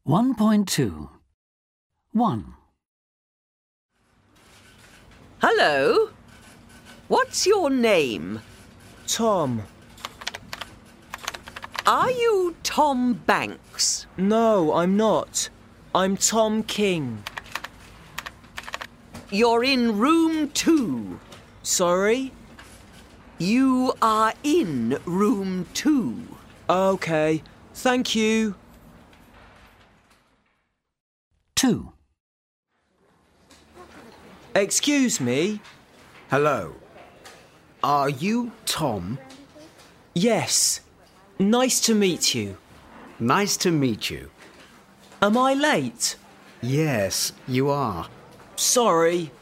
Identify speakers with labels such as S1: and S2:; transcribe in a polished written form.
S1: 1.2 1.
S2: Hello. What's your name?
S3: Tom.
S2: Are you Tom Banks?
S3: No, I'm not. I'm Tom King.
S2: You're in room 2.
S3: Sorry?
S2: You are in room 2.
S3: OK. Thank you.
S1: 2.
S3: Excuse me?
S4: Hello. Are you Tom?
S3: Yes. Nice to meet you.
S4: Nice to meet you.
S3: Am I late?
S4: Yes, you are.
S3: Sorry.